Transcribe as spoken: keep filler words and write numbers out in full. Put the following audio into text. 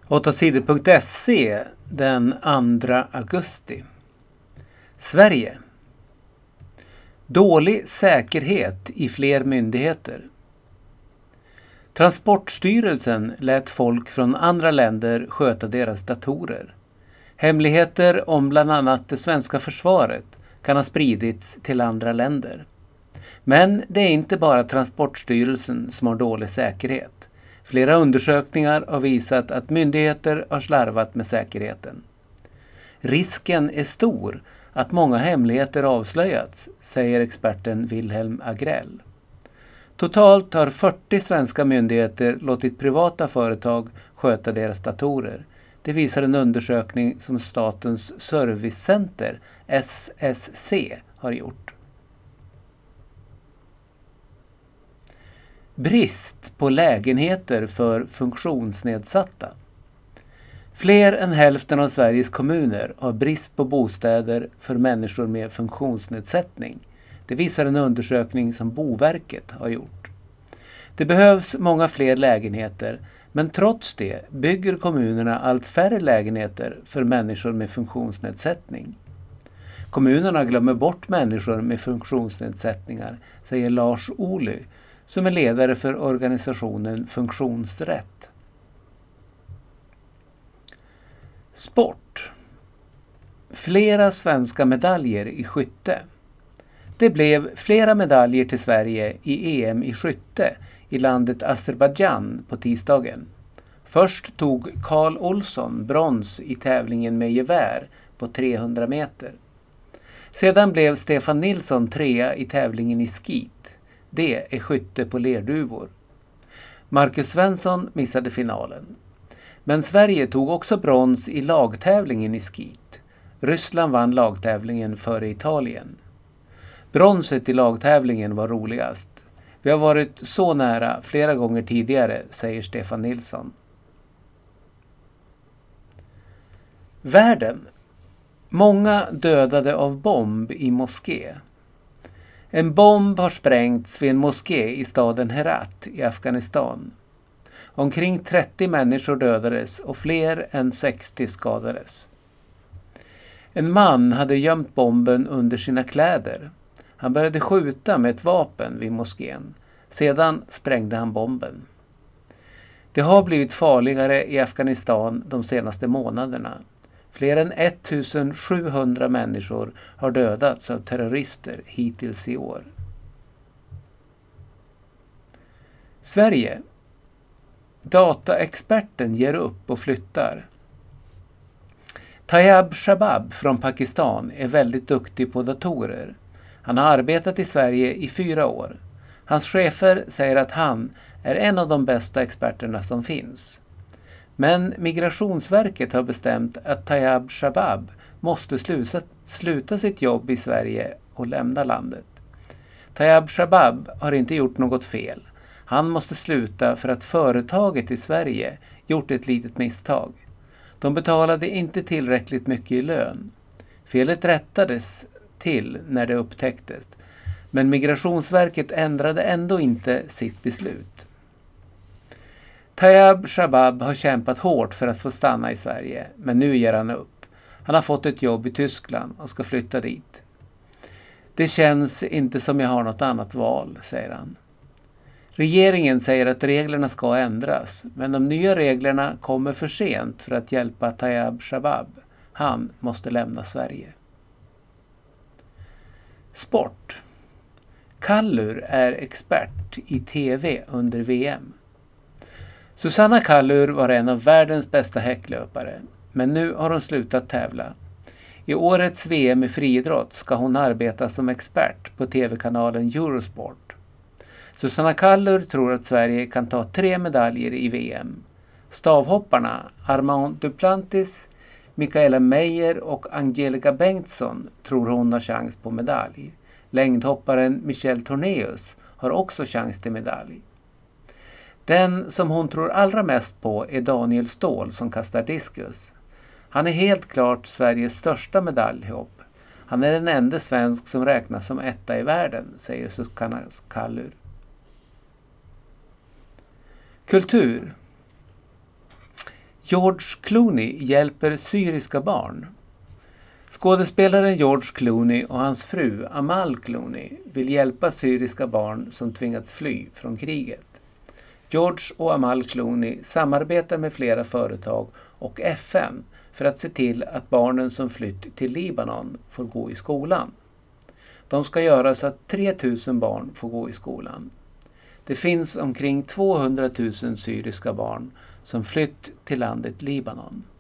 åtta sidor punkt se den andra augusti. Sverige. Dålig säkerhet i fler myndigheter. Transportstyrelsen lät folk från andra länder sköta deras datorer. Hemligheter om bland annat det svenska försvaret kan ha spridits till andra länder. Men det är inte bara Transportstyrelsen som har dålig säkerhet. Flera undersökningar har visat att myndigheter har slarvat med säkerheten. Risken är stor att många hemligheter avslöjats, säger experten Wilhelm Agrell. Totalt har fyrtio svenska myndigheter låtit privata företag sköta deras datorer. Det visar en undersökning som Statens servicecenter, S S C, har gjort. Brist på lägenheter för funktionsnedsatta. Fler än hälften av Sveriges kommuner har brist på bostäder för människor med funktionsnedsättning. Det visar en undersökning som Boverket har gjort. Det behövs många fler lägenheter, men trots det bygger kommunerna allt färre lägenheter för människor med funktionsnedsättning. Kommunerna glömmer bort människor med funktionsnedsättningar, säger Lars Ohly, som är ledare för organisationen Funktionsrätt. Sport. Flera svenska medaljer i skytte. Det blev flera medaljer till Sverige i E M i skytte i landet Azerbaijan på tisdagen. Först tog Carl Olsson brons i tävlingen med gevär på trehundra meter. Sedan blev Stefan Nilsson trea i tävlingen i skit. Det är skytte på lerduvor. Marcus Svensson missade finalen. Men Sverige tog också brons i lagtävlingen i skit. Ryssland vann lagtävlingen före Italien. Bronset i lagtävlingen var roligast. Vi har varit så nära flera gånger tidigare, säger Stefan Nilsson. Världen. Många dödade av bomb i moské. En bomb har sprängts vid en moské i staden Herat i Afghanistan. Omkring trettio människor dödades och fler än sextio skadades. En man hade gömt bomben under sina kläder. Han började skjuta med ett vapen vid moskén. Sedan sprängde han bomben. Det har blivit farligare i Afghanistan de senaste månaderna. Fler än ettusensjuhundra människor har dödats av terrorister hittills i år. Sverige. Dataexperten ger upp och flyttar. Tayyab Shabab från Pakistan är väldigt duktig på datorer. Han har arbetat i Sverige i fyra år. Hans chefer säger att han är en av de bästa experterna som finns. Men Migrationsverket har bestämt att Tayyab Shabab måste sluta, sluta sitt jobb i Sverige och lämna landet. Tayyab Shabab har inte gjort något fel. Han måste sluta för att företaget i Sverige gjort ett litet misstag. De betalade inte tillräckligt mycket i lön. Felet rättades till när det upptäcktes. Men Migrationsverket ändrade ändå inte sitt beslut. Tayyab Shabab har kämpat hårt för att få stanna i Sverige, men nu ger han upp. Han har fått ett jobb i Tyskland och ska flytta dit. Det känns inte som jag har något annat val, säger han. Regeringen säger att reglerna ska ändras, men de nya reglerna kommer för sent för att hjälpa Tayyab Shabab. Han måste lämna Sverige. Sport. Kallur är expert i tv under V M. Susanna Kallur var en av världens bästa häcklöpare, men nu har hon slutat tävla. I årets V M i friidrott ska hon arbeta som expert på tv-kanalen Eurosport. Susanna Kallur tror att Sverige kan ta tre medaljer i V M. Stavhopparna Armand Duplantis, Mikaela Meyer och Angelica Bengtsson tror hon har chans på medalj. Längdhopparen Michelle Tornéus har också chans till medalj. Den som hon tror allra mest på är Daniel Ståhl som kastar diskus. Han är helt klart Sveriges största medaljhopp. Han är den enda svensk som räknas som etta i världen, säger Susanna Kallur. Kultur. George Clooney hjälper syriska barn. Skådespelaren George Clooney och hans fru Amal Clooney vill hjälpa syriska barn som tvingats fly från kriget. George och Amal Clooney samarbetar med flera företag och F N för att se till att barnen som flytt till Libanon får gå i skolan. De ska göra så att tre tusen barn får gå i skolan. Det finns omkring tvåhundratusen syriska barn som flytt till landet Libanon.